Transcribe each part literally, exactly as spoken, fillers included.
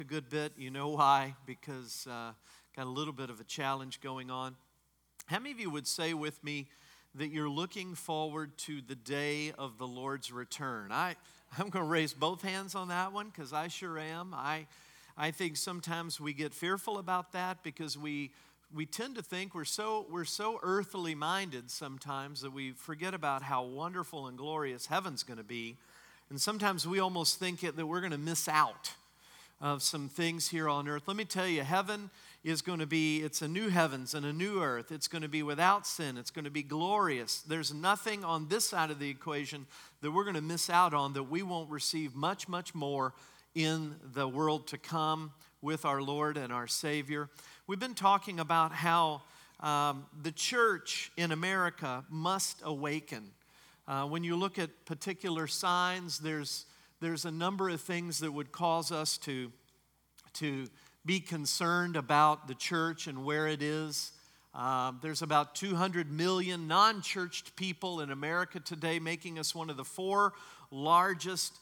A good bit. You know why? Because uh, got a little bit of a challenge going on. How many of you would say with me that you're looking forward to the day of the Lord's return? I, I'm going to raise both hands on that one because I sure am. I, I think sometimes we get fearful about that because we we tend to think we're so we're so earthly minded sometimes that we forget about how wonderful and glorious heaven's going to be, and sometimes we almost think it, that we're going to miss out of some things here on earth. Let me tell you, heaven is going to be, it's a new heavens and a new earth. It's going to be without sin. It's going to be glorious. There's nothing on this side of the equation that we're going to miss out on that we won't receive much, much more in the world to come with our Lord and our Savior. We've been talking about how um, the church in America must awaken. Uh, when you look at particular signs, there's There's a number of things that would cause us to, to be concerned about the church and where it is. Uh, there's about two hundred million non-churched people in America today, making us one of the four largest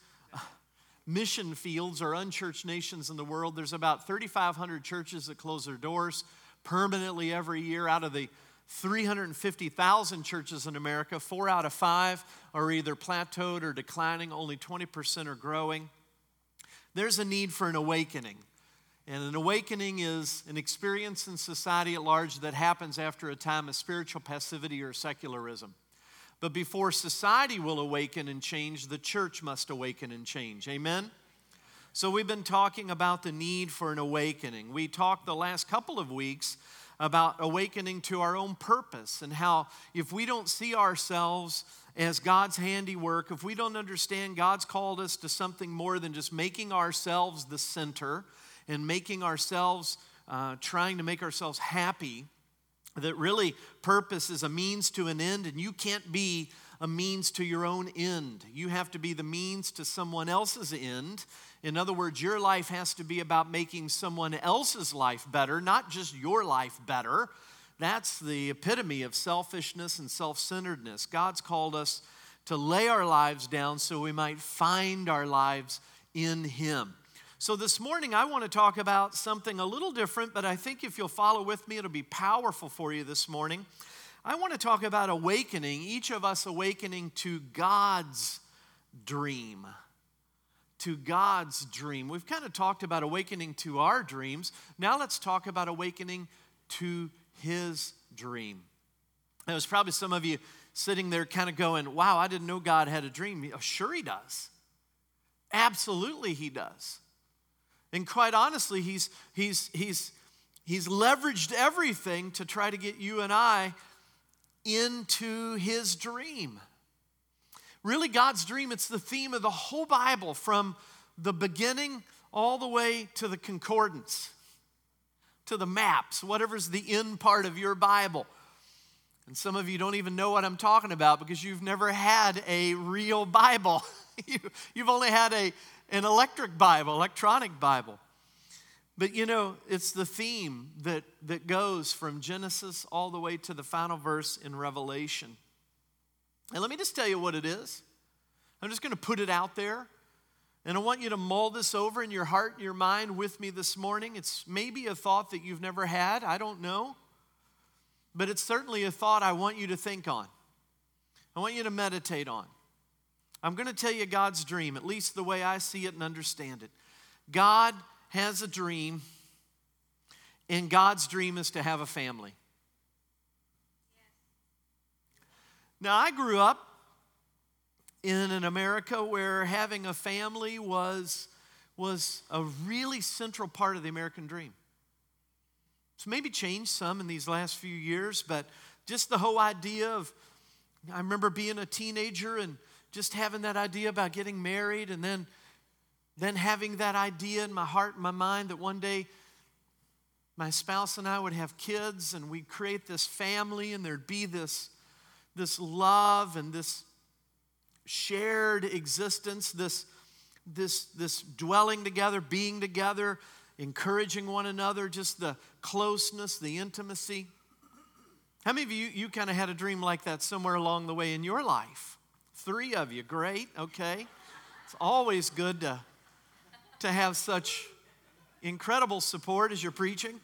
mission fields or unchurched nations in the world. There's about thirty-five hundred churches that close their doors permanently every year. Out of the three hundred fifty thousand churches in America, four out of five are either plateaued or declining. Only twenty percent are growing. There's a need for an awakening. And an awakening is an experience in society at large that happens after a time of spiritual passivity or secularism. But before society will awaken and change, the church must awaken and change. Amen? So we've been talking about the need for an awakening. We talked the last couple of weeks about awakening to our own purpose and how if we don't see ourselves as God's handiwork, if we don't understand God's called us to something more than just making ourselves the center and making ourselves, uh, trying to make ourselves happy, that really purpose is a means to an end, and you can't be a means to your own end. You have to be the means to someone else's end. In other words, your life has to be about making someone else's life better, not just your life better. That's the epitome of selfishness and self-centeredness. God's called us to lay our lives down so we might find our lives in Him. So this morning, I want to talk about something a little different, but I think if you'll follow with me, it'll be powerful for you this morning. I want to talk about awakening, each of us awakening to God's dream. To God's dream. We've kind of talked about awakening to our dreams. Now let's talk about awakening to His dream. There's probably some of you sitting there kind of going, wow, I didn't know God had a dream. Oh, sure He does. Absolutely He does. And quite honestly, He's, he's, he's, he's leveraged everything to try to get you and I into His dream. Really, God's dream, it's the theme of the whole Bible from the beginning all the way to the concordance, to the maps, whatever's the end part of your Bible. And some of you don't even know what I'm talking about because you've never had a real Bible. you, you've only had a, an electric Bible, electronic Bible. But you know, it's the theme that, that goes from Genesis all the way to the final verse in Revelation. And let me just tell you what it is. I'm just going to put it out there. And I want you to mull this over in your heart and your mind with me this morning. It's maybe a thought that you've never had. I don't know. But it's certainly a thought I want you to think on. I want you to meditate on. I'm going to tell you God's dream, at least the way I see it and understand it. God has a dream, and God's dream is to have a family. Now, I grew up in an America where having a family was, was a really central part of the American dream. It's maybe changed some in these last few years, but just the whole idea of, I remember being a teenager and just having that idea about getting married and then, then having that idea in my heart and my mind that one day my spouse and I would have kids and we'd create this family and there'd be this this love and this shared existence, this, this, this dwelling together, being together, encouraging one another, just the closeness, the intimacy. How many of you, you kind of had a dream like that somewhere along the way in your life? Three of you, great, okay. It's always good to, to have such incredible support as you're preaching.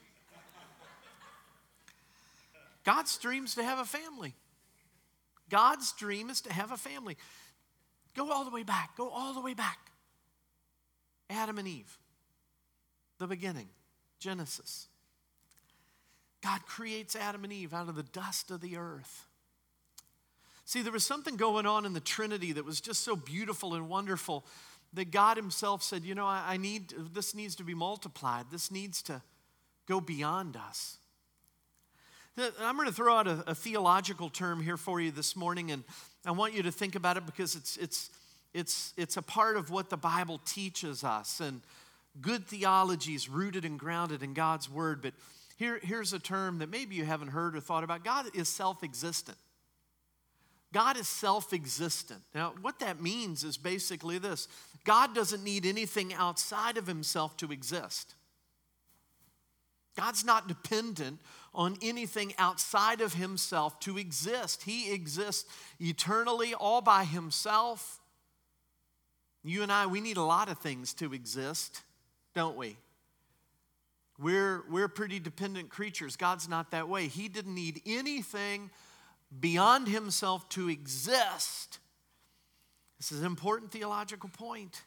God's dream is to have a family. God's dream is to have a family. Go all the way back. Go all the way back. Adam and Eve. The beginning. Genesis. God creates Adam and Eve out of the dust of the earth. See, there was something going on in the Trinity that was just so beautiful and wonderful that God himself said, you know, I, I need, this needs to be multiplied. This needs to go beyond us. I'm going to throw out a, a theological term here for you this morning, and I want you to think about it because it's it's it's it's a part of what the Bible teaches us, and good theology is rooted and grounded in God's word. But here, here's a term that maybe you haven't heard or thought about. God is self-existent. God is self-existent. Now, what that means is basically this. God doesn't need anything outside of himself to exist. God's not dependent on anything outside of himself to exist. He exists eternally all by himself. You and I, we need a lot of things to exist, don't we? We're, we're pretty dependent creatures. God's not that way. He didn't need anything beyond himself to exist. This is an important theological point.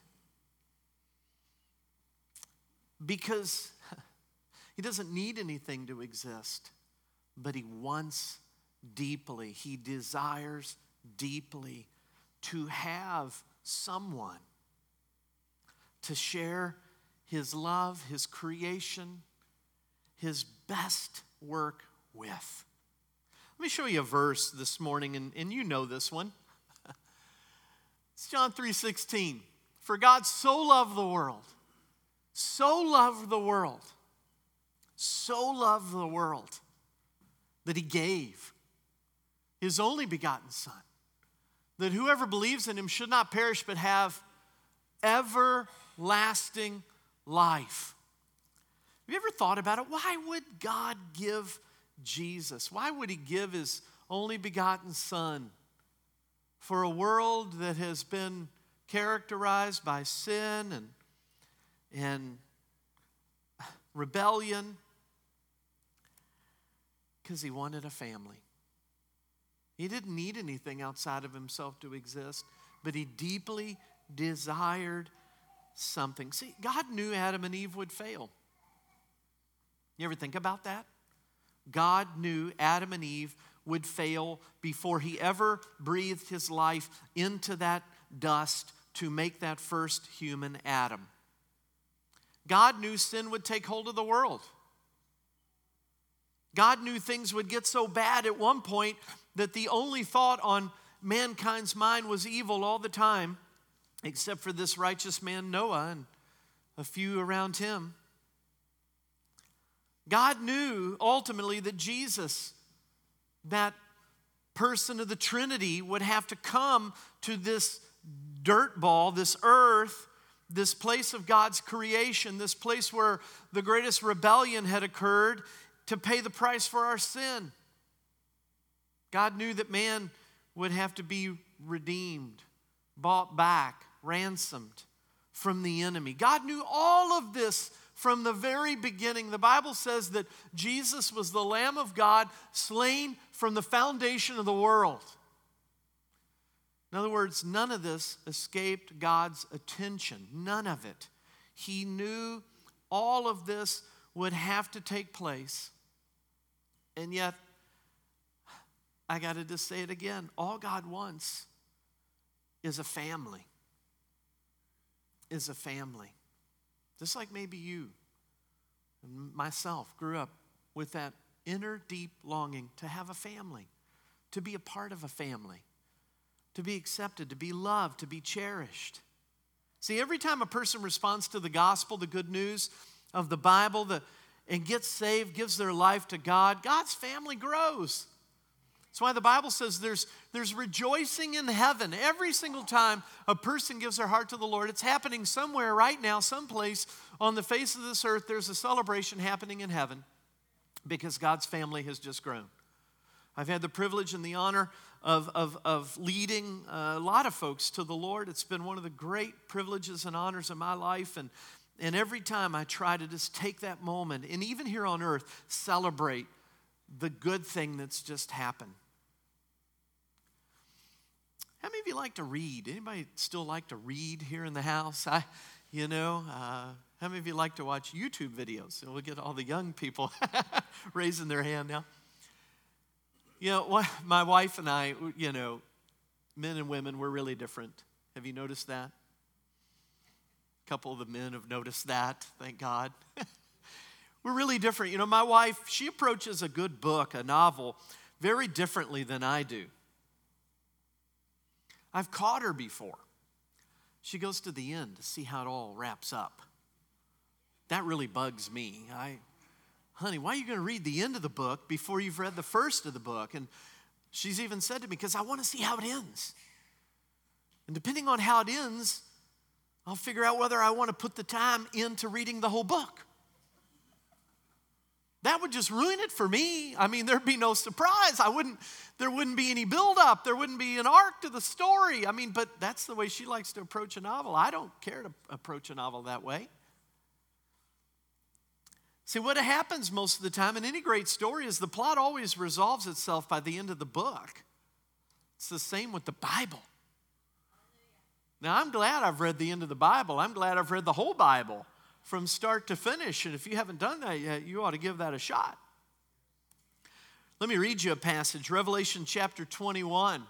Because he doesn't need anything to exist, but he wants deeply, he desires deeply to have someone to share his love, his creation, his best work with. Let me show you a verse this morning, and, and you know this one. It's John three sixteen. For God so loved the world, so loved the world, so loved the world that he gave his only begotten Son, that whoever believes in him should not perish but have everlasting life. Have you ever thought about it? Why would God give Jesus? Why would he give his only begotten Son for a world that has been characterized by sin and, and rebellion? Because he wanted a family. He didn't need anything outside of himself to exist, but he deeply desired something. See, God knew Adam and Eve would fail. You ever think about that? God knew Adam and Eve would fail before he ever breathed his life into that dust to make that first human Adam. God knew sin would take hold of the world. God knew things would get so bad at one point that the only thought on mankind's mind was evil all the time, except for this righteous man Noah and a few around him. God knew ultimately that Jesus, that person of the Trinity, would have to come to this dirt ball, this earth, this place of God's creation, this place where the greatest rebellion had occurred, to pay the price for our sin. God knew that man would have to be redeemed, bought back, ransomed from the enemy. God knew all of this from the very beginning. The Bible says that Jesus was the Lamb of God slain from the foundation of the world. In other words, none of this escaped God's attention. None of it. He knew all of this would have to take place. And yet, I got to just say it again. All God wants is a family. Is a family. Just like maybe you and myself grew up with that inner deep longing to have a family, to be a part of a family, to be accepted, to be loved, to be cherished. See, every time a person responds to the gospel, the good news of the Bible, the, and gets saved, gives their life to God, God's family grows. That's why the Bible says there's, there's rejoicing in heaven every single time a person gives their heart to the Lord. It's happening somewhere right now, someplace on the face of this earth. There's a celebration happening in heaven because God's family has just grown. I've had the privilege and the honor of, of, of leading a lot of folks to the Lord. It's been one of the great privileges and honors of my life. And, And every time I try to just take that moment, and even here on earth, celebrate the good thing that's just happened. How many of you like to read? Anybody still like to read here in the house? I, you know, uh, how many of you like to watch YouTube videos? We'll get all the young people raising their hand now. You know, my wife and I, you know, men and women, we're really different. Have you noticed that? A couple of the men have noticed that, thank God. We're really different. You know, my wife, she approaches a good book, a novel, very differently than I do. I've caught her before. She goes to the end to see how it all wraps up. That really bugs me. I, honey, why are you going to read the end of the book before you've read the first of the book? And she's even said to me, because I want to see how it ends. And depending on how it ends, I'll figure out whether I want to put the time into reading the whole book. That would just ruin it for me. I mean, there'd be no surprise. I wouldn't, there wouldn't be any buildup. There wouldn't be an arc to the story. I mean, but that's the way she likes to approach a novel. I don't care to approach a novel that way. See, what happens most of the time in any great story is the plot always resolves itself by the end of the book. It's the same with the Bible. Now, I'm glad I've read the end of the Bible. I'm glad I've read the whole Bible from start to finish. And if you haven't done that yet, you ought to give that a shot. Let me read you a passage, Revelation chapter twenty-one.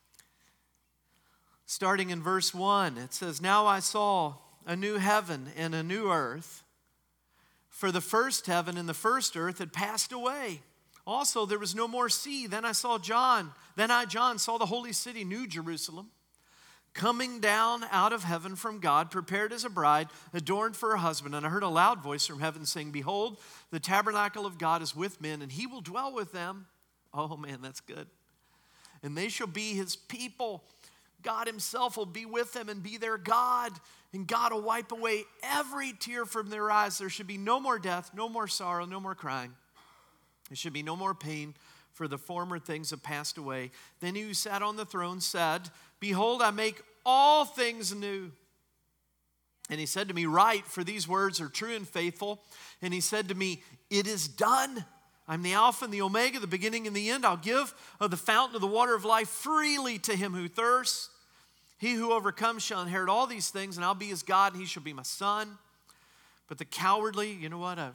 Starting in verse one, it says, "Now I saw a new heaven and a new earth, for the first heaven and the first earth had passed away. Also there was no more sea. Then I saw John, then I, John, saw the holy city, New Jerusalem, coming down out of heaven from God, prepared as a bride, adorned for her husband. And I heard a loud voice from heaven saying, Behold, the tabernacle of God is with men, and he will dwell with them." Oh man, that's good. "And they shall be his people. God himself will be with them and be their God. And God will wipe away every tear from their eyes. There should be no more death, no more sorrow, no more crying. There should be no more pain, for the former things have passed away. Then he who sat on the throne said, Behold, I make all things new. And he said to me, Write, for these words are true and faithful. And he said to me, It is done. I'm the Alpha and the Omega, the beginning and the end. I'll give of the fountain of the water of life freely to him who thirsts. He who overcomes shall inherit all these things, and I'll be his God, and he shall be my son. But the cowardly," you know what? I've,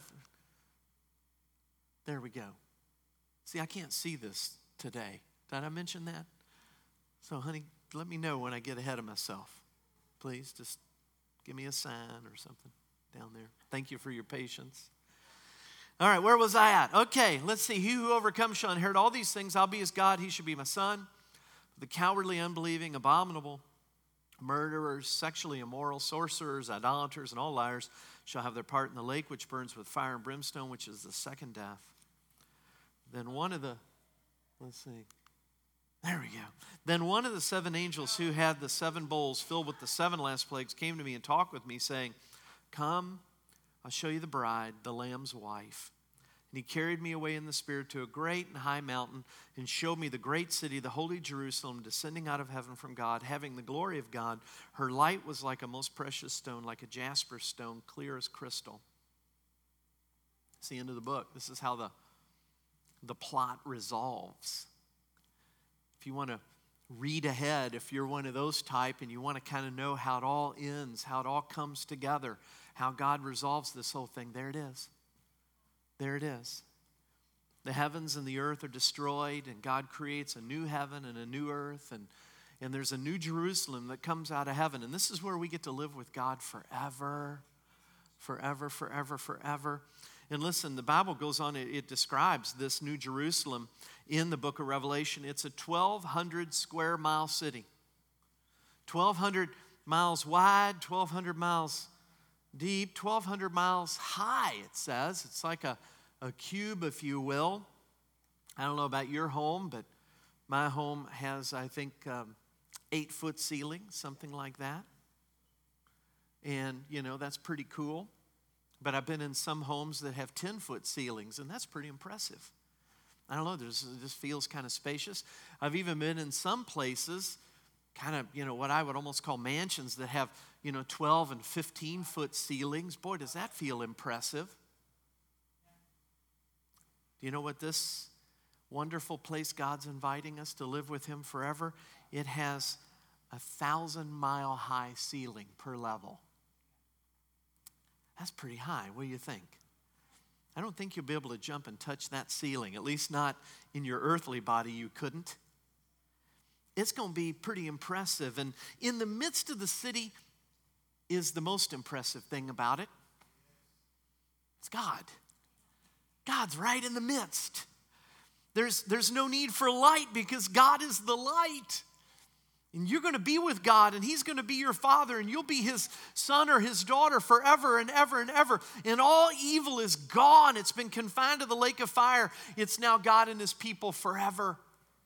there we go. See, I can't see this today. Did I mention that? So, honey, let me know when I get ahead of myself. Please, just give me a sign or something down there. Thank you for your patience. All right, where was I at? Okay, let's see. He who overcomes shall inherit all these things. I'll be his God. He shall be my son. The cowardly, unbelieving, abominable, murderers, sexually immoral, sorcerers, idolaters, and all liars shall have their part in the lake which burns with fire and brimstone, which is the second death. Then one of the, let's see, there we go. Then one of the seven angels who had the seven bowls filled with the seven last plagues came to me and talked with me, saying, Come, I'll show you the bride, the Lamb's wife. And he carried me away in the Spirit to a great and high mountain and showed me the great city, the holy Jerusalem, descending out of heaven from God, having the glory of God. Her light was like a most precious stone, like a jasper stone, clear as crystal. It's the end of the book. This is how the, the plot resolves. If you want to read ahead, if you're one of those type and you want to kind of know how it all ends, how it all comes together, how God resolves this whole thing, there it is. There it is. The heavens and the earth are destroyed, and God creates a new heaven and a new earth, and, and there's a new Jerusalem that comes out of heaven. And this is where we get to live with God forever, forever, forever, forever. And listen, the Bible goes on, it, it describes this new Jerusalem in the book of Revelation. It's a twelve hundred square mile city. twelve hundred miles wide, twelve hundred miles deep, twelve hundred miles high, it says. It's like a, a cube, if you will. I don't know about your home, but my home has, I think, um, eight-foot ceiling, something like that. And, you know, that's pretty cool. But I've been in some homes that have ten-foot ceilings, and that's pretty impressive. I don't know, there's, it just feels kind of spacious. I've even been in some places kind of, you know, what I would almost call mansions that have, you know, twelve and fifteen foot ceilings. Boy, does that feel impressive. Do you know what this wonderful place God's inviting us to live with him forever? It has a thousand mile high ceiling per level. That's pretty high. What do you think? I don't think you'll be able to jump and touch that ceiling, at least not in your earthly body you couldn't. It's going to be pretty impressive. And in the midst of the city is the most impressive thing about it. It's God. God's right in the midst. There's, there's no need for light because God is the light. And you're going to be with God, and he's going to be your father, and you'll be his son or his daughter forever and ever and ever. And all evil is gone. It's been confined to the lake of fire. It's now God and his people forever.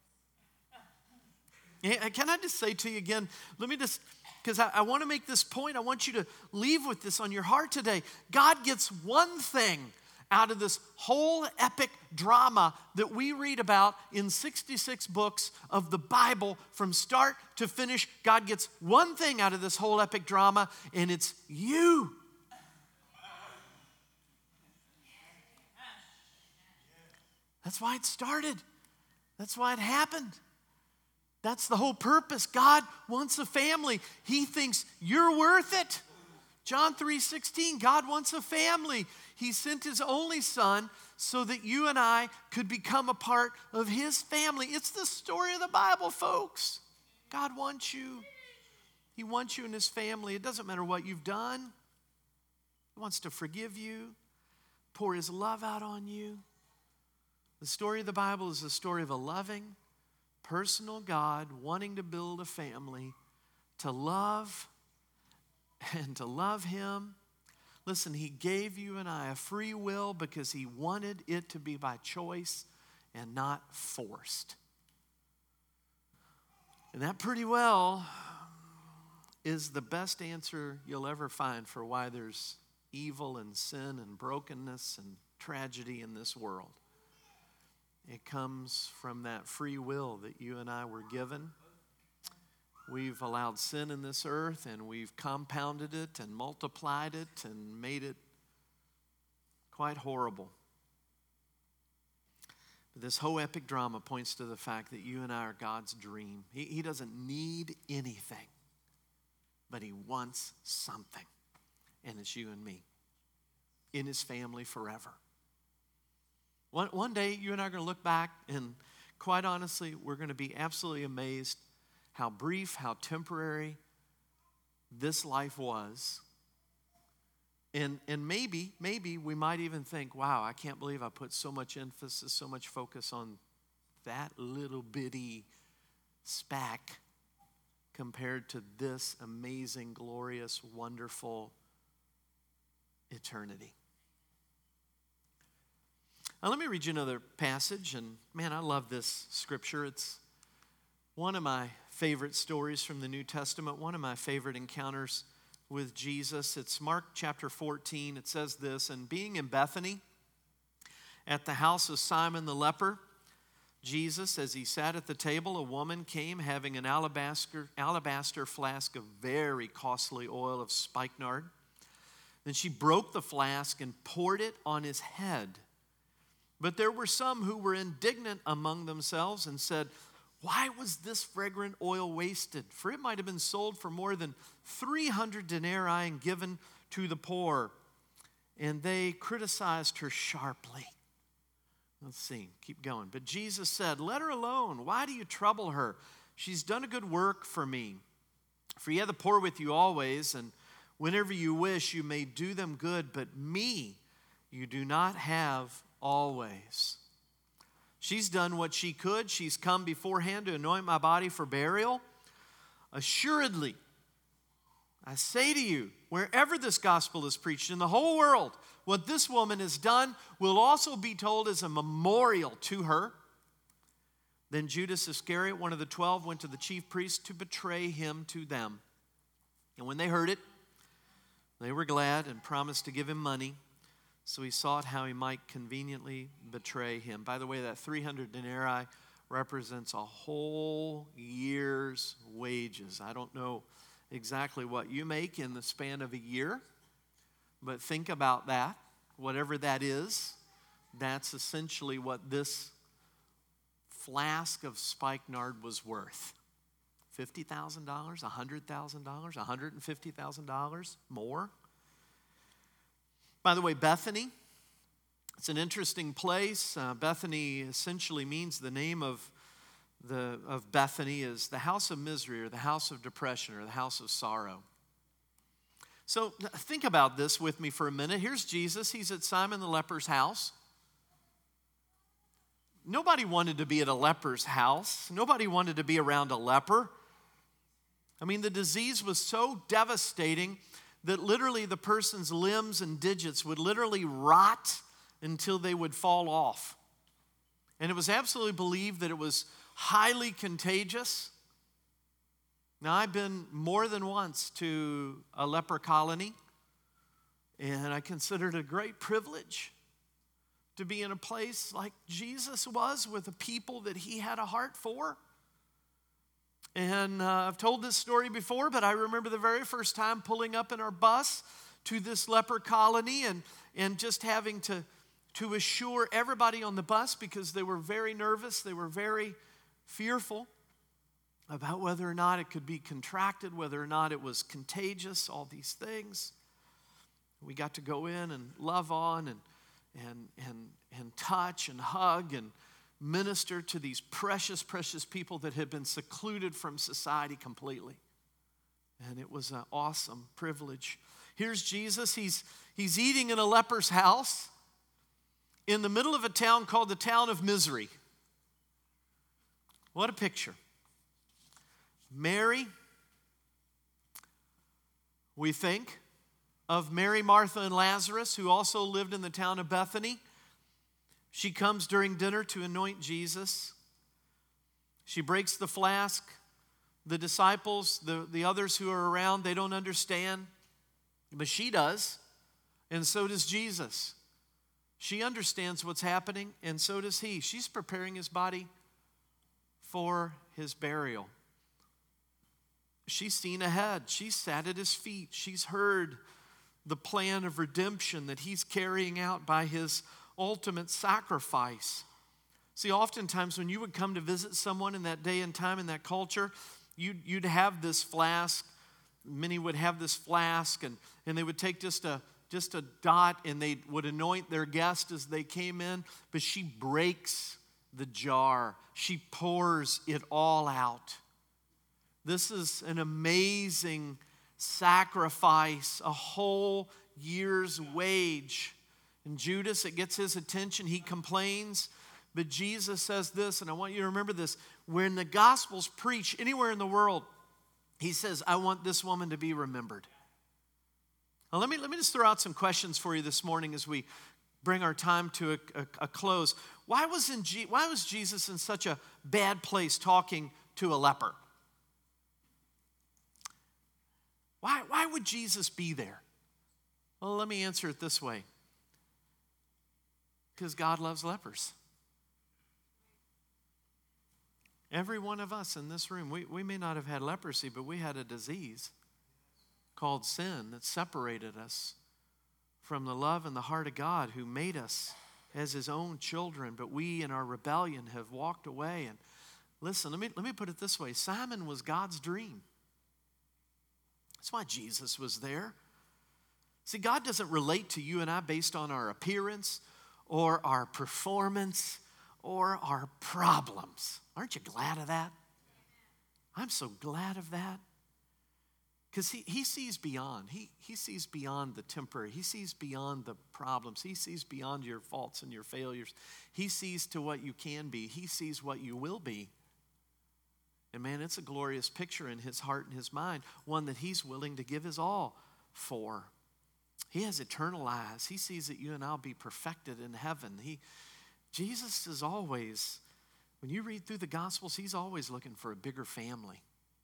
Can I just say to you again, let me just, because I, I want to make this point. I want you to leave with this on your heart today. God gets one thing out of this whole epic drama that we read about in sixty-six books of the Bible from start to finish. God gets one thing out of this whole epic drama, and it's you. That's why it started. That's why it happened. That's the whole purpose. God wants a family. He thinks you're worth it. John three sixteen, God wants a family. He sent his only son so that you and I could become a part of his family. It's the story of the Bible, folks. God wants you. He wants you in his family. It doesn't matter what you've done. He wants to forgive you, pour his love out on you. The story of the Bible is the story of a loving, personal God wanting to build a family, to love and to love him. Listen, he gave you and I a free will because he wanted it to be by choice and not forced. And that pretty well is the best answer you'll ever find for why there's evil and sin and brokenness and tragedy in this world. It comes from that free will that you and I were given. We've allowed sin in this earth, and we've compounded it and multiplied it and made it quite horrible. But this whole epic drama points to the fact that you and I are God's dream. He, he doesn't need anything, but he wants something, and it's you and me in his family forever. One, one day, you and I are going to look back, and quite honestly, we're going to be absolutely amazed how brief, how temporary this life was. And, and maybe, maybe we might even think, wow, I can't believe I put so much emphasis, so much focus on that little bitty speck compared to this amazing, glorious, wonderful eternity. Now, let me read you another passage, and man, I love this scripture. It's one of my favorite stories from the New Testament, one of my favorite encounters with Jesus. It's Mark chapter fourteen. It says this, and being in Bethany at the house of Simon the leper, Jesus, as he sat at the table, a woman came having an alabaster, alabaster flask of very costly oil of spikenard. Then she broke the flask and poured it on his head. But there were some who were indignant among themselves and said, why was this fragrant oil wasted? For it might have been sold for more than three hundred denarii and given to the poor. And they criticized her sharply. Let's see, keep going. But Jesus said, let her alone. Why do you trouble her? She's done a good work for me. For you have the poor with you always, and whenever you wish, you may do them good. But me you do not have always. She's done what she could. She's come beforehand to anoint my body for burial. Assuredly, I say to you, wherever this gospel is preached in the whole world, what this woman has done will also be told as a memorial to her. Then Judas Iscariot, one of the twelve, went to the chief priests to betray him to them. And when they heard it, they were glad and promised to give him money. So he sought how he might conveniently betray him. By the way, that three hundred denarii represents a whole year's wages. I don't know exactly what you make in the span of a year, but think about that. Whatever that is, that's essentially what this flask of spikenard was worth. fifty thousand dollars, one hundred thousand dollars, one hundred fifty thousand dollars, more. By the way, Bethany, it's an interesting place. Uh, Bethany essentially means the name of the of Bethany is the house of misery or the house of depression or the house of sorrow. So think about this with me for a minute. Here's Jesus. He's at Simon the leper's house. Nobody wanted to be at a leper's house. Nobody wanted to be around a leper. I mean, the disease was so devastating that literally the person's limbs and digits would literally rot until they would fall off. And it was absolutely believed that it was highly contagious. Now, I've been more than once to a leper colony, and I consider it a great privilege to be in a place like Jesus was with a people that he had a heart for. And uh, I've told this story before, but I remember the very first time pulling up in our bus to this leper colony and, and just having to, to assure everybody on the bus, because they were very nervous, they were very fearful about whether or not it could be contracted, whether or not it was contagious, all these things. We got to go in and love on and, and, and, and touch and hug and minister to these precious, precious people that had been secluded from society completely. And it was an awesome privilege. Here's Jesus. He's, he's eating in a leper's house in the middle of a town called the town of misery. What a picture. Mary, we think of Mary, Martha, and Lazarus, who also lived in the town of Bethany. She comes during dinner to anoint Jesus. She breaks the flask. The disciples, the, the others who are around, they don't understand, but she does, and so does Jesus. She understands what's happening, and so does he. She's preparing his body for his burial. She's seen ahead. She's sat at his feet. She's heard the plan of redemption that he's carrying out by his ultimate sacrifice. See, oftentimes when you would come to visit someone in that day and time, in that culture, you'd, you'd have this flask. Many would have this flask, and, and they would take just a, just a dot, and they would anoint their guest as they came in. But she breaks the jar. She pours it all out. This is an amazing sacrifice, a whole year's wage. And Judas, it gets his attention. He complains. But Jesus says this, and I want you to remember this. When the Gospels preach anywhere in the world, he says, I want this woman to be remembered. Now, let me, let me just throw out some questions for you this morning as we bring our time to a, a, a close. Why was, in G, why was Jesus in such a bad place talking to a leper? Why, why would Jesus be there? Well, let me answer it this way. Because God loves lepers. Every one of us in this room, we, we may not have had leprosy, but we had a disease called sin that separated us from the love and the heart of God, who made us as his own children. But we in our rebellion have walked away. And listen, let me, let me put it this way. Simon was God's dream. That's why Jesus was there. See, God doesn't relate to you and I based on our appearance or our performance or our problems. Aren't you glad of that? I'm so glad of that. Because he, he sees beyond. He, he sees beyond the temporary. He sees beyond the problems. He sees beyond your faults and your failures. He sees to what you can be. He sees what you will be. And man, it's a glorious picture in his heart and his mind, one that he's willing to give his all for. He has eternal eyes. He sees that you and I'll be perfected in heaven. He, Jesus is always, when you read through the Gospels, he's always looking for a bigger family.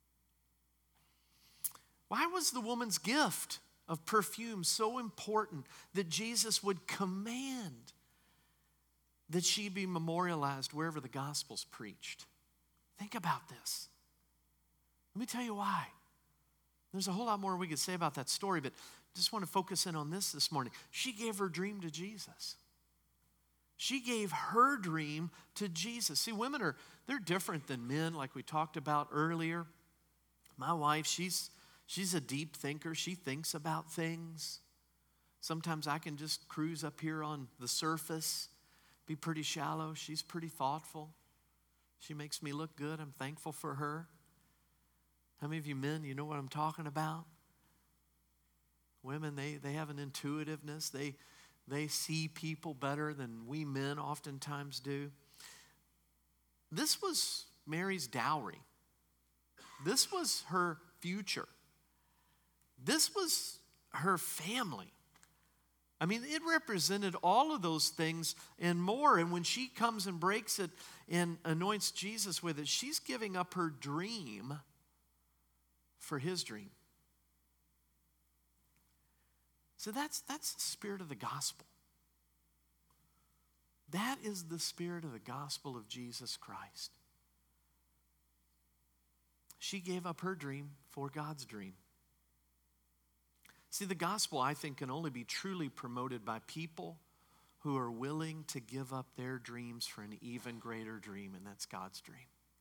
Why was the woman's gift of perfume so important that Jesus would command that she be memorialized wherever the gospel's preached. Think about this. Let me tell you why. There's a whole lot more we could say about that story, but just want to focus in on this this morning. She gave her dream to Jesus. She gave her dream to Jesus. See, women are, they're different than men, like we talked about earlier. My wife, she's, she's a deep thinker. She thinks about things. Sometimes I can just cruise up here on the surface, be pretty shallow. She's pretty thoughtful. She makes me look good. I'm thankful for her. How many of you men, you know what I'm talking about? Women, they, they have an intuitiveness. They, they see people better than we men oftentimes do. This was Mary's dowry. This was her future. This was her family. I mean, it represented all of those things and more. And when she comes and breaks it and anoints Jesus with it, she's giving up her dream for his dream. So that's, that's the spirit of the gospel. That is the spirit of the gospel of Jesus Christ. She gave up her dream for God's dream. See, the gospel, I think, can only be truly promoted by people who are willing to give up their dreams for an even greater dream, and that's God's dream.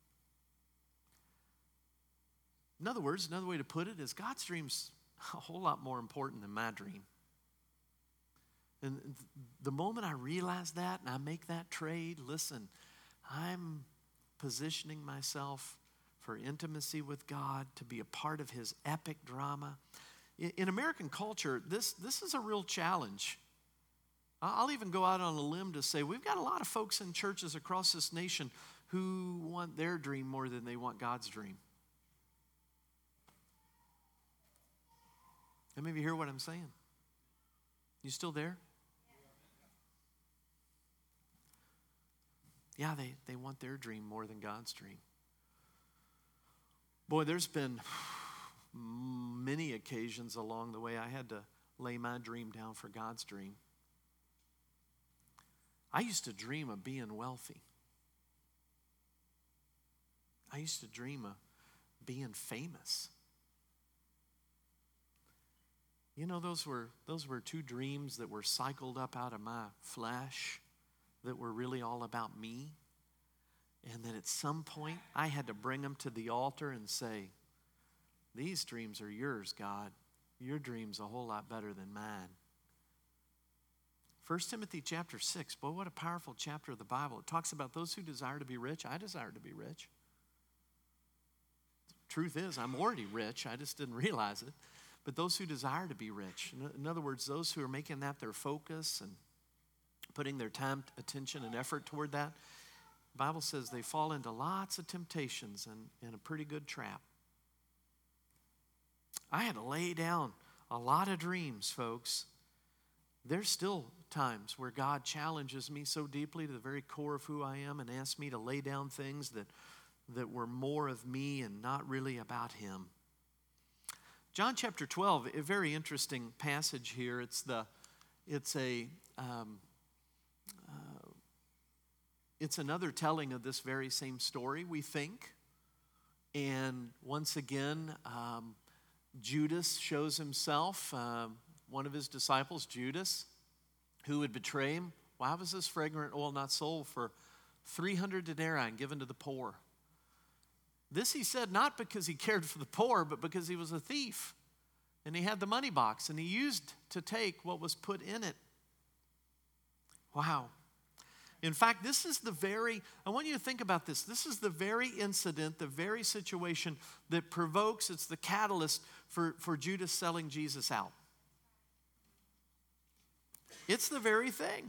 In other words, another way to put it is God's dream's a whole lot more important than my dream. And the moment I realize that and I make that trade, listen, I'm positioning myself for intimacy with God, to be a part of his epic drama. In American culture, this, this is a real challenge. I'll even go out on a limb to say we've got a lot of folks in churches across this nation who want their dream more than they want God's dream. How many of you hear what I'm saying? You still there? Yeah, they, they want their dream more than God's dream. Boy, there's been many occasions along the way I had to lay my dream down for God's dream. I used to dream of being wealthy. I used to dream of being famous. You know, those were those were two dreams that were cycled up out of my flesh, that were really all about me. And then at some point, I had to bring them to the altar and say, these dreams are yours, God. Your dream's a whole lot better than mine. First Timothy chapter six, boy, what a powerful chapter of the Bible. It talks about those who desire to be rich. I desire to be rich. Truth is, I'm already rich. I just didn't realize it. But those who desire to be rich, in other words, those who are making that their focus and putting their time, attention, and effort toward that, the Bible says they fall into lots of temptations and, and a pretty good trap. I had to lay down a lot of dreams, folks. There's still times where God challenges me so deeply to the very core of who I am and asks me to lay down things that, that were more of me and not really about him. John chapter twelve, a very interesting passage here. It's the, it's a, um, uh, it's another telling of this very same story, we think. And once again, um, Judas shows himself, uh, one of his disciples, Judas, who would betray him. Why was this fragrant oil not sold for three hundred denarii and given to the poor? This he said not because he cared for the poor, but because he was a thief. And he had the money box, and he used to take what was put in it. Wow. In fact, this is the very, I want you to think about this. This is the very incident, the very situation that provokes, it's the catalyst for, for Judas selling Jesus out. It's the very thing.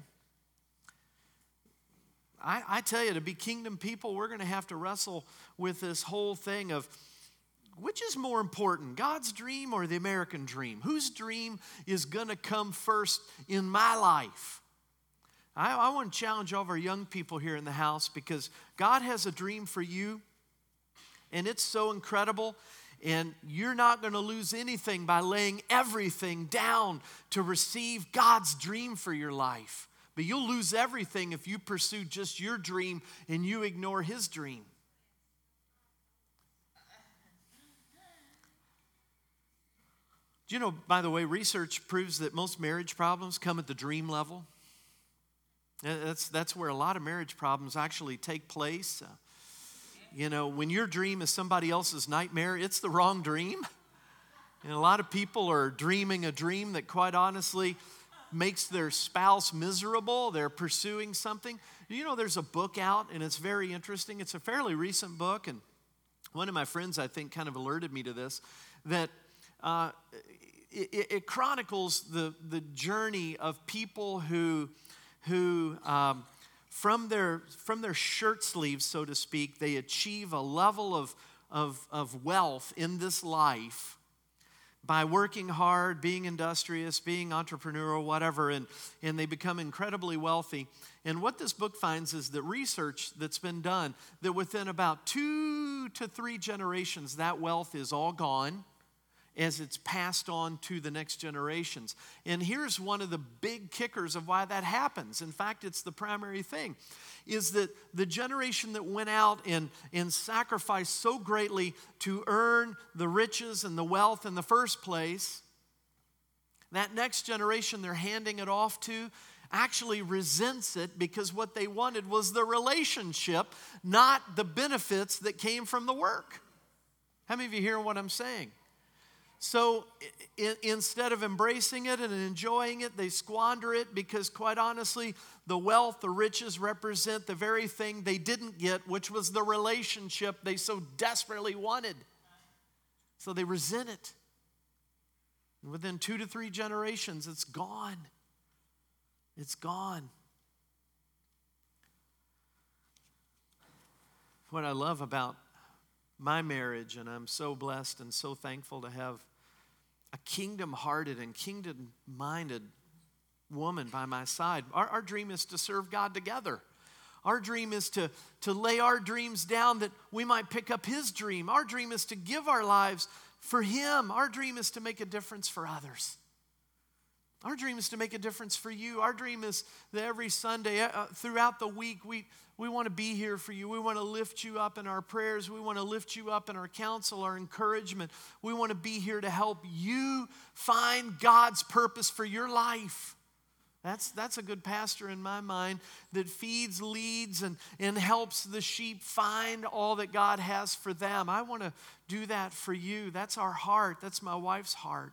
I, I tell you, to be kingdom people, we're going to have to wrestle with this whole thing of, which is more important, God's dream or the American dream? Whose dream is going to come first in my life? I, I want to challenge all of our young people here in the house, because God has a dream for you, and it's so incredible, and you're not going to lose anything by laying everything down to receive God's dream for your life. But you'll lose everything if you pursue just your dream and you ignore his dream. Do you know, by the way, research proves that most marriage problems come at the dream level? That's, that's where a lot of marriage problems actually take place. Uh, you know, when your dream is somebody else's nightmare, it's the wrong dream. And a lot of people are dreaming a dream that quite honestly makes their spouse miserable. They're pursuing something. You know, there's a book out, and it's very interesting. It's a fairly recent book, and one of my friends, I think, kind of alerted me to this, that uh, it, it chronicles the, the journey of people who, who um, from their, from their shirt sleeves, so to speak, they achieve a level of, of, of wealth in this life by working hard, being industrious, being entrepreneurial, whatever, and, and they become incredibly wealthy. And what this book finds is that research that's been done, that within about two to three generations, that wealth is all gone as it's passed on to the next generations. And here's one of the big kickers of why that happens. In fact, it's the primary thing, is that the generation that went out and, and sacrificed so greatly to earn the riches and the wealth in the first place, that next generation they're handing it off to actually resents it because what they wanted was the relationship, not the benefits that came from the work. How many of you hear what I'm saying? So I- instead of embracing it and enjoying it, they squander it because, quite honestly, the wealth, the riches represent the very thing they didn't get, which was the relationship they so desperately wanted. So they resent it. And within two to three generations, it's gone. It's gone. What I love about my marriage, and I'm so blessed and so thankful to have a kingdom-hearted and kingdom-minded woman by my side. Our, our dream is to serve God together. Our dream is to, to lay our dreams down that we might pick up his dream. Our dream is to give our lives for him. Our dream is to make a difference for others. Our dream is to make a difference for you. Our dream is that every Sunday, uh, throughout the week, we, we want to be here for you. We want to lift you up in our prayers. We want to lift you up in our counsel, our encouragement. We want to be here to help you find God's purpose for your life. That's, that's a good pastor in my mind that feeds, leads, and, and helps the sheep find all that God has for them. I want to do that for you. That's our heart. That's my wife's heart.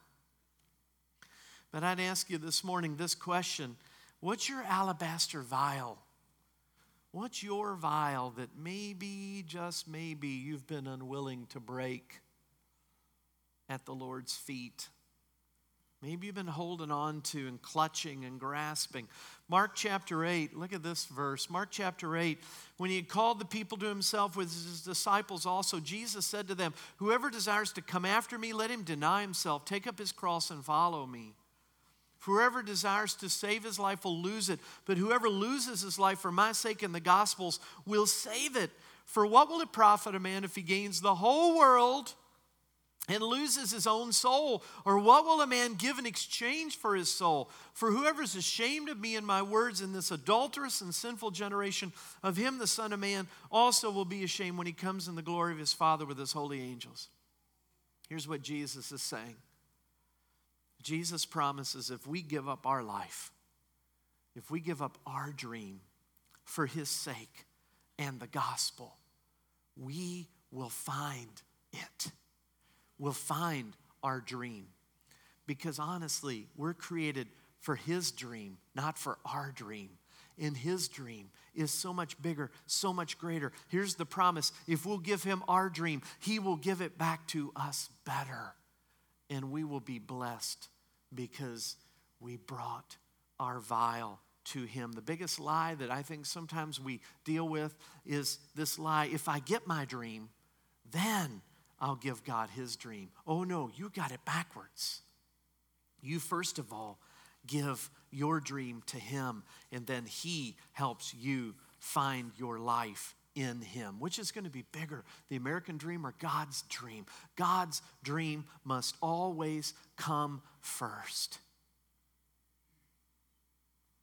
But I'd ask you this morning this question: what's your alabaster vial? What's your vial that maybe, just maybe, you've been unwilling to break at the Lord's feet? Maybe you've been holding on to and clutching and grasping. Mark chapter eight, look at this verse. Mark chapter eight, when he had called the people to himself with his disciples also, Jesus said to them, "Whoever desires to come after me, let him deny himself, take up his cross and follow me. Whoever desires to save his life will lose it, but whoever loses his life for my sake and the gospel's will save it. For what will it profit a man if he gains the whole world and loses his own soul? Or what will a man give in exchange for his soul? For whoever is ashamed of me and my words in this adulterous and sinful generation, of him the Son of Man also will be ashamed when he comes in the glory of his Father with his holy angels." Here's what Jesus is saying. Jesus promises if we give up our life, if we give up our dream for his sake and the gospel, we will find it. We'll find our dream. Because honestly, we're created for his dream, not for our dream. And his dream is so much bigger, so much greater. Here's the promise: if we'll give him our dream, he will give it back to us better. And we will be blessed because we brought our vial to him. The biggest lie that I think sometimes we deal with is this lie: if I get my dream, then I'll give God his dream. Oh no, you got it backwards. You first of all give your dream to him, and then he helps you find your life in him, which is going to be bigger, the American dream or God's dream. God's dream must always come first.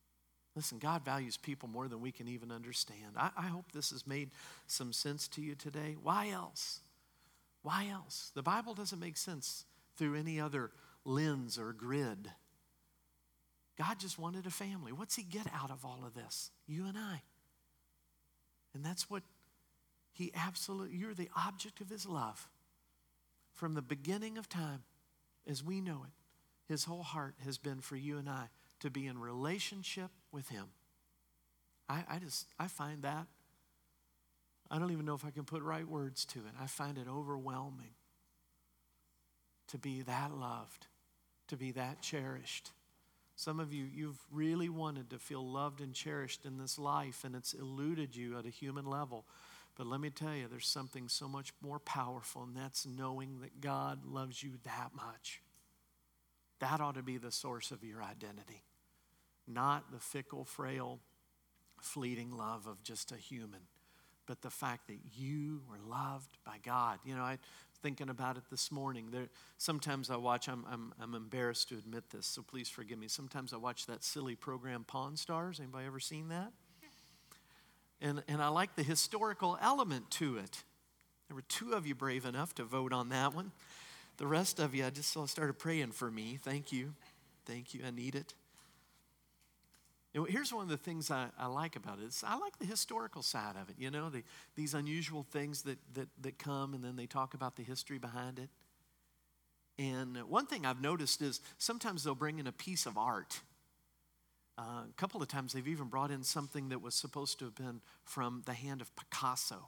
Listen, God values people more than we can even understand. I, I hope this has made some sense to you today. Why else? Why else? The Bible doesn't make sense through any other lens or grid. God just wanted a family. What's he get out of all of this? You and I. And that's what he absolutely, you're the object of his love. From the beginning of time, as we know it, his whole heart has been for you and I to be in relationship with him. I, I just, I find that, I don't even know if I can put right words to it. I find it overwhelming to be that loved, to be that cherished. Some of you, you've really wanted to feel loved and cherished in this life, and it's eluded you at a human level. But let me tell you, there's something so much more powerful, and that's knowing that God loves you that much. That ought to be the source of your identity, not the fickle, frail, fleeting love of just a human, but the fact that you were loved by God. You know, I was thinking about it this morning. There, sometimes I watch, I'm, I'm, I'm embarrassed to admit this, so please forgive me. Sometimes I watch that silly program Pawn Stars. Anybody ever seen that? And, and I like the historical element to it. There were two of you brave enough to vote on that one. The rest of you, I just started praying for me. Thank you. Thank you. I need it. You know, here's one of the things I, I like about it. Is I like the historical side of it. You know, the, these unusual things that, that, that come, and then they talk about the history behind it. And one thing I've noticed is sometimes they'll bring in a piece of art. Uh, a couple of times they've even brought in something that was supposed to have been from the hand of Picasso.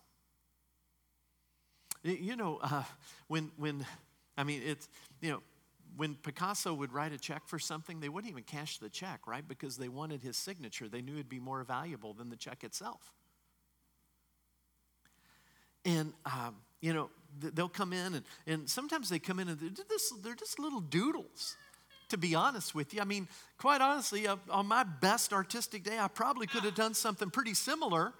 You know, uh, when, when, I mean, it's, you know, when Picasso would write a check for something, they wouldn't even cash the check, right? Because they wanted his signature. They knew it'd be more valuable than the check itself. And, um, you know, they'll come in, and, and sometimes they come in and they're just, they're just little doodles. To be honest with you, I mean, quite honestly, uh, on my best artistic day, I probably could have done something pretty similar,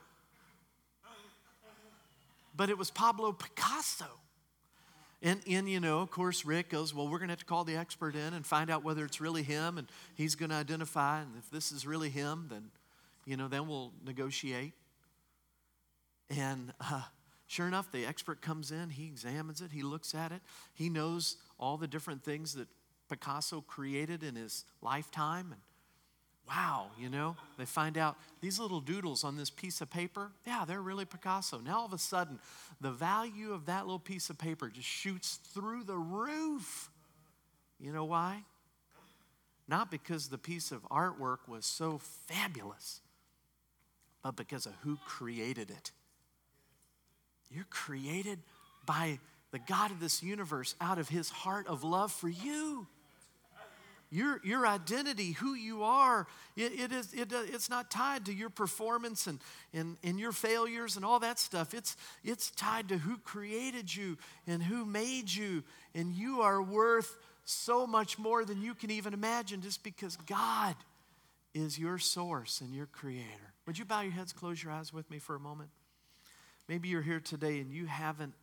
but it was Pablo Picasso. And, and, you know, of course, Rick goes, well, we're going to have to call the expert in and find out whether it's really him, and he's going to identify, and if this is really him, then, you know, then we'll negotiate. And uh, sure enough, the expert comes in, he examines it, he looks at it, he knows all the different things that Picasso created in his lifetime, and wow, you know, they find out these little doodles on this piece of paper, yeah, they're really Picasso. Now all of a sudden, the value of that little piece of paper just shoots through the roof. You know why? Not because the piece of artwork was so fabulous, but because of who created it. You're created by the God of this universe out of his heart of love for you. Your, your identity, who you are, it, it is, it, it's not tied to your performance and, and, and your failures and all that stuff. It's, it's tied to who created you and who made you. And you are worth so much more than you can even imagine, just because God is your source and your creator. Would you bow your heads, close your eyes with me for a moment? Maybe you're here today and you haven't,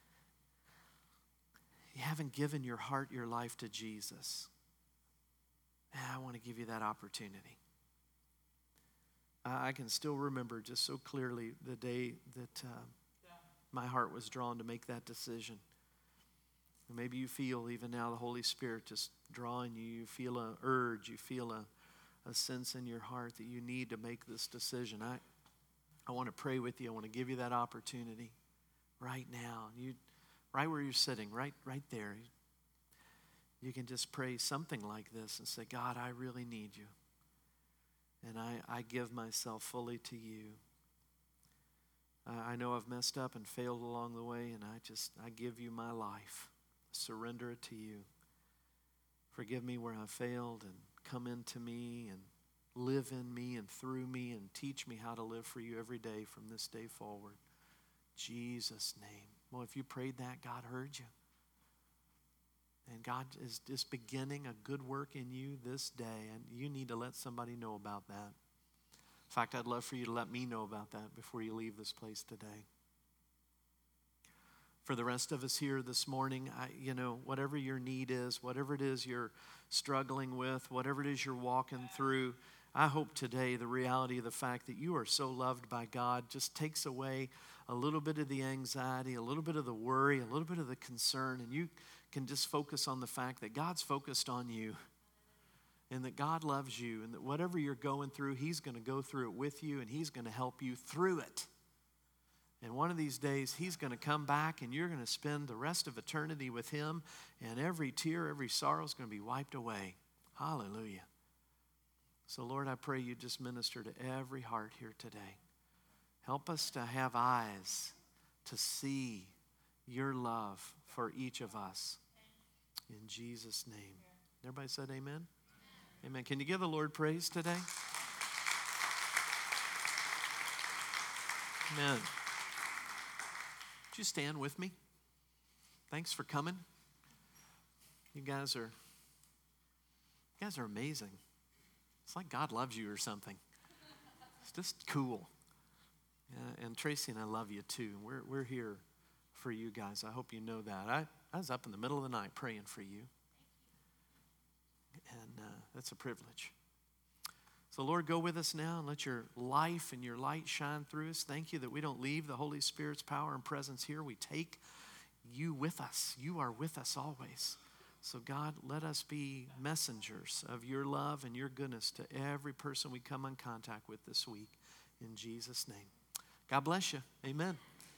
you haven't given your heart, your life to Jesus. I want to give you that opportunity. I can still remember just so clearly the day that uh, my heart was drawn to make that decision. Maybe you feel even now the Holy Spirit just drawing you. You feel an urge. You feel a, a sense in your heart that you need to make this decision. I, I want to pray with you. I want to give you that opportunity right now. You, right where you're sitting, right, right there. You can just pray something like this and say, God, I really need you. And I, I give myself fully to you. I, I know I've messed up and failed along the way, and I just, I give you my life. Surrender it to you. Forgive me where I failed, and come into me and live in me and through me, and teach me how to live for you every day from this day forward. Jesus' name. Well, if you prayed that, God heard you. And God is just beginning a good work in you this day, and you need to let somebody know about that. In fact, I'd love for you to let me know about that before you leave this place today. For the rest of us here this morning, I, you know, whatever your need is, whatever it is you're struggling with, whatever it is you're walking through, I hope today the reality of the fact that you are so loved by God just takes away a little bit of the anxiety, a little bit of the worry, a little bit of the concern, and you can just focus on the fact that God's focused on you and that God loves you and that whatever you're going through, He's going to go through it with you and He's going to help you through it. And one of these days, He's going to come back and you're going to spend the rest of eternity with Him, and every tear, every sorrow is going to be wiped away. Hallelujah. So, Lord, I pray you just minister to every heart here today. Help us to have eyes to see your love for each of us. In Jesus' name. Everybody said amen? Amen. Can you give the Lord praise today? Amen. Would you stand with me? Thanks for coming. You guys are, you guys are amazing. It's like God loves you or something. It's just cool. Uh, and Tracy and I love you too. We're we're here for you guys. I hope you know that. I, I was up in the middle of the night praying for you. And uh, that's a privilege. So Lord, go with us now and let your life and your light shine through us. Thank you that we don't leave the Holy Spirit's power and presence here. We take you with us. You are with us always. So God, let us be messengers of your love and your goodness to every person we come in contact with this week. In Jesus' name. God bless you. Amen.